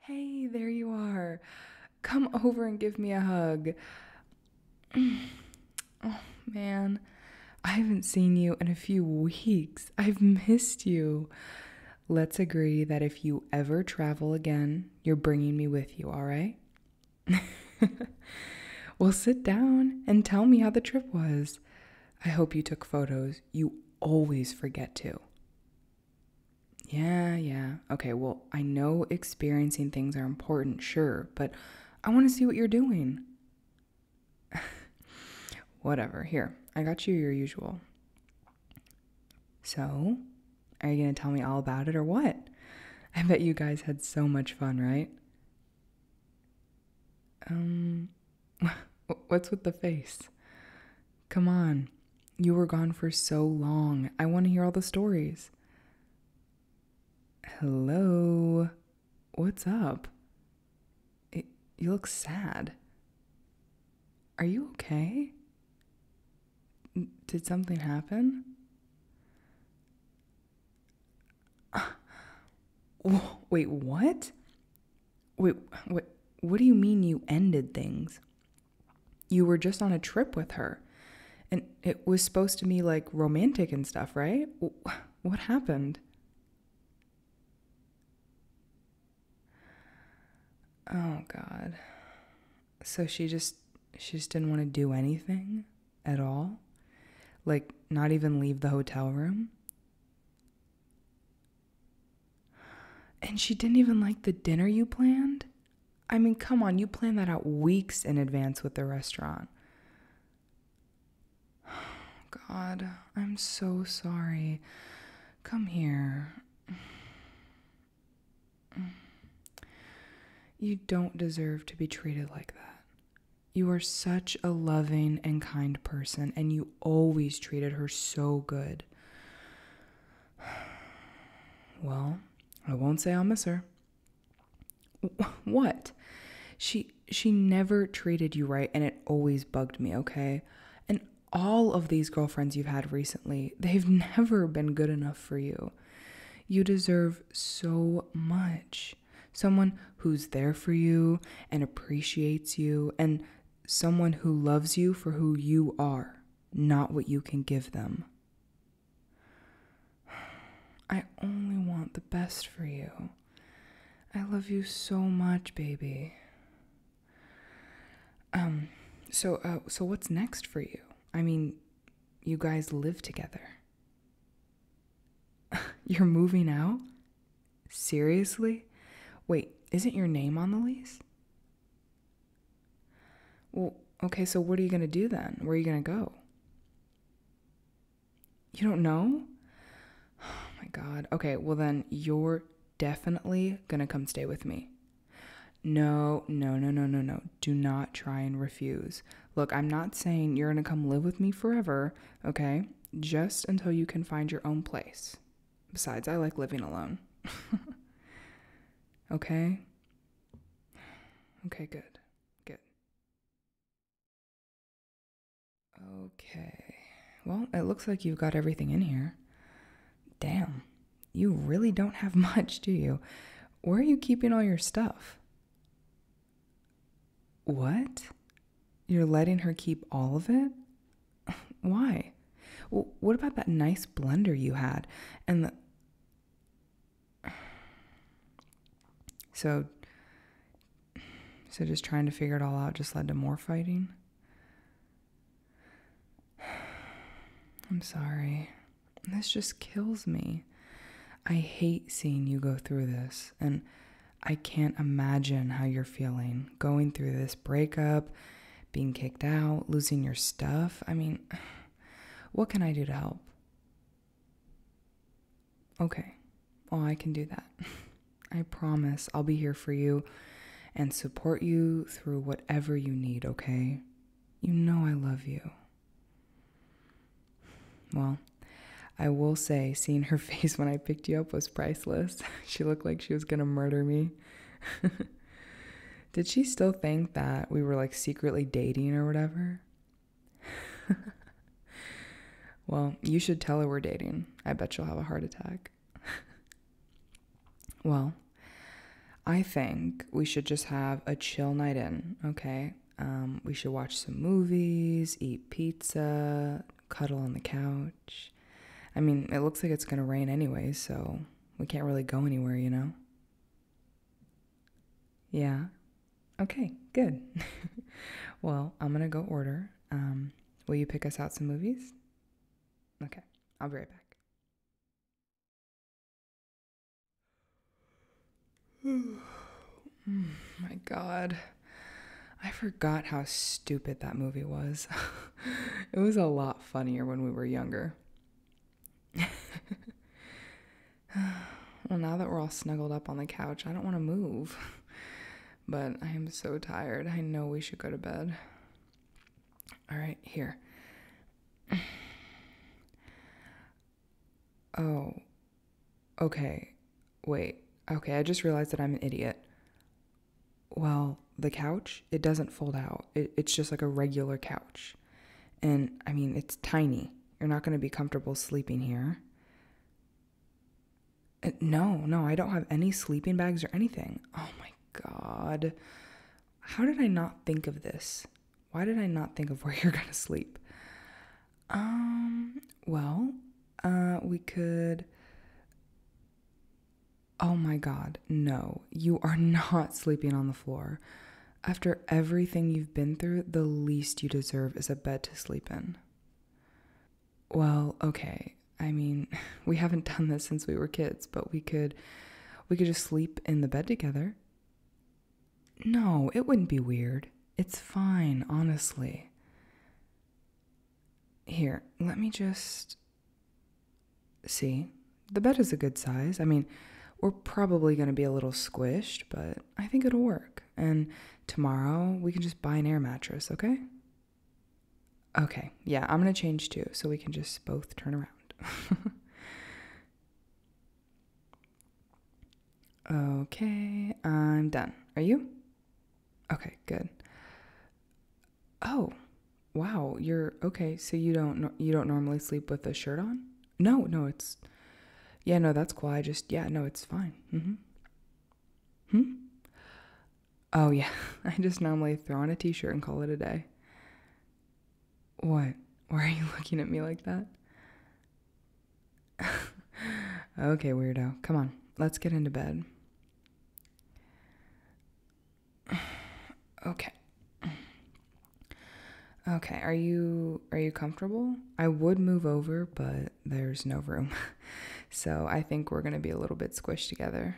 Hey, there you are. Come over and give me a hug. Oh, man. I haven't seen you in a few weeks. I've missed you. Let's agree that if you ever travel again, you're bringing me with you, all right? Well, sit down and tell me how the trip was. I hope you took photos. You always forget to. Yeah. Okay, well, I know experiencing things are important, sure, but I want to see what you're doing. Whatever, here, I got you your usual. So, are you going to tell me all about it or what? I bet you guys had so much fun, right? Um, what's with the face? Come on. You were gone for so long. I want to hear all the stories. Hello? What's up? You look sad. Are you okay? Did something happen? Wait, what? Wait, what do you mean you ended things? You were just on a trip with her. And it was supposed to be like romantic and stuff, right? What happened? Oh God. So she just didn't want to do anything at all? Like not even leave the hotel room? And she didn't even like the dinner you planned? I mean, come on, you planned that out weeks in advance with the restaurant. God, I'm so sorry. Come here. You don't deserve to be treated like that. You are such a loving and kind person, and you always treated her so good. Well, I won't say I'll miss her. What? She never treated you right, and it always bugged me, okay? And all of these girlfriends you've had recently, they've never been good enough for you. You deserve so much. Someone who's there for you and appreciates you, and someone who loves you for who you are, not what you can give them. I only want the best for you. I love you so much, baby. So what's next for you? I mean, you guys live together. You're moving out? Seriously? Wait, isn't your name on the lease? Well, okay, so what are you going to do then? Where are you going to go? You don't know? Oh my God. Okay, well then you're definitely going to come stay with me. No. Do not try and refuse. Look, I'm not saying you're going to come live with me forever, okay? Just until you can find your own place. Besides, I like living alone. Okay? Okay, good. Good. Okay. Well, it looks like you've got everything in here. Damn. You really don't have much, do you? Where are you keeping all your stuff? What? You're letting her keep all of it? Why? Well, what about that nice blender you had? And the. So, so just trying to figure it all out just led to more fighting? I'm sorry. This just kills me. I hate seeing you go through this, and I can't imagine how you're feeling going through this breakup, being kicked out, losing your stuff. I mean, what can I do to help? Okay, well, I can do that. I promise I'll be here for you and support you through whatever you need, okay? You know I love you. Well, I will say, seeing her face when I picked you up was priceless. She looked like she was gonna murder me. Did she still think that we were like secretly dating or whatever? Well, you should tell her we're dating. I bet she'll have a heart attack. Well, I think we should just have a chill night in, okay? We should watch some movies, eat pizza, cuddle on the couch. I mean, it looks like it's gonna rain anyway, so we can't really go anywhere, you know? Yeah. Okay, good. Well, I'm gonna go order. Will you pick us out some movies? Okay, I'll be right back. My God. I forgot how stupid that movie was. It was a lot funnier when we were younger. Well, now that we're all snuggled up on the couch, I don't want to move. But I am so tired. I know we should go to bed. All right, here. Oh, okay. Wait. Okay, I just realized that I'm an idiot. Well, the couch, it doesn't fold out. It's just like a regular couch. And I mean, it's tiny. You're not going to be comfortable sleeping here. No, I don't have any sleeping bags or anything. Oh my God. How did I not think of this? Why did I not think of where you're going to sleep? Well, we could. Oh my God, no, you are not sleeping on the floor. After everything you've been through, the least you deserve is a bed to sleep in. Well, okay. I mean, we haven't done this since we were kids, but we could just sleep in the bed together. No, it wouldn't be weird. It's fine, honestly. Here, let me just see. The bed is a good size. I mean, we're probably going to be a little squished, but I think it'll work. And tomorrow we can just buy an air mattress, okay? Okay, yeah, I'm going to change too, so we can just both turn around. Okay, I'm done. Are you? Okay, good. Oh, wow, you're okay. So you don't normally sleep with a shirt on? No, it's yeah, no, that's cool. I just yeah, no, it's fine. Hmm. Oh yeah, I just normally throw on a t-shirt and call it a day. What? Why are you looking at me like that? Okay, weirdo. Come on, let's get into bed. Okay. Okay, are you comfortable? I would move over, but there's no room. So I think we're gonna be a little bit squished together.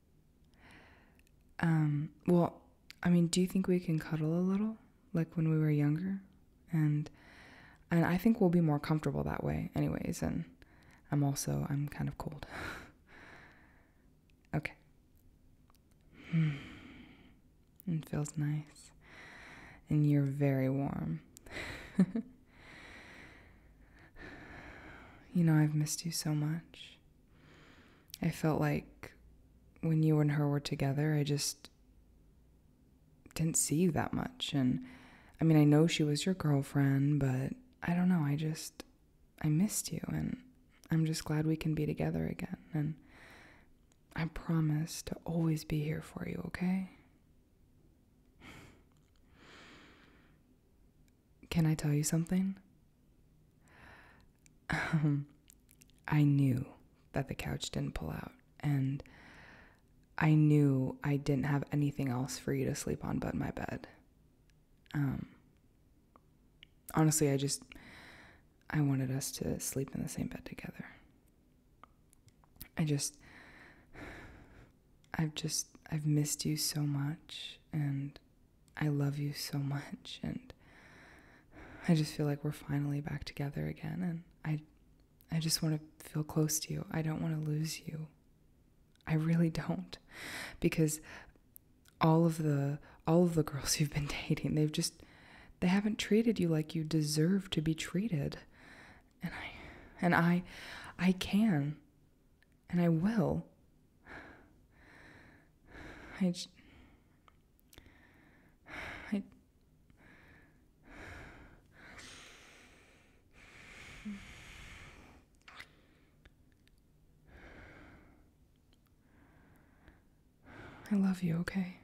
Well, I mean, do you think we can cuddle a little? Like when we were younger? And and I think we'll be more comfortable that way anyways, and I'm kind of cold. Okay. It feels nice. And you're very warm. I've missed you so much. I felt like when you and her were together, I just didn't see you that much. And I mean, I know she was your girlfriend, but I don't know. I missed you. And I'm just glad we can be together again. And I promise to always be here for you, okay? Can I tell you something? I knew that the couch didn't pull out, and I knew I didn't have anything else for you to sleep on but my bed. Um, Honestly, I wanted us to sleep in the same bed together. I just, I've missed you so much, and I love you so much, and I just feel like we're finally back together again, and I just want to feel close to you. I don't want to lose you. I really don't, because all of the girls you've been dating, they haven't treated you like you deserve to be treated, and I can, and I will. I, j- I I love you, okay?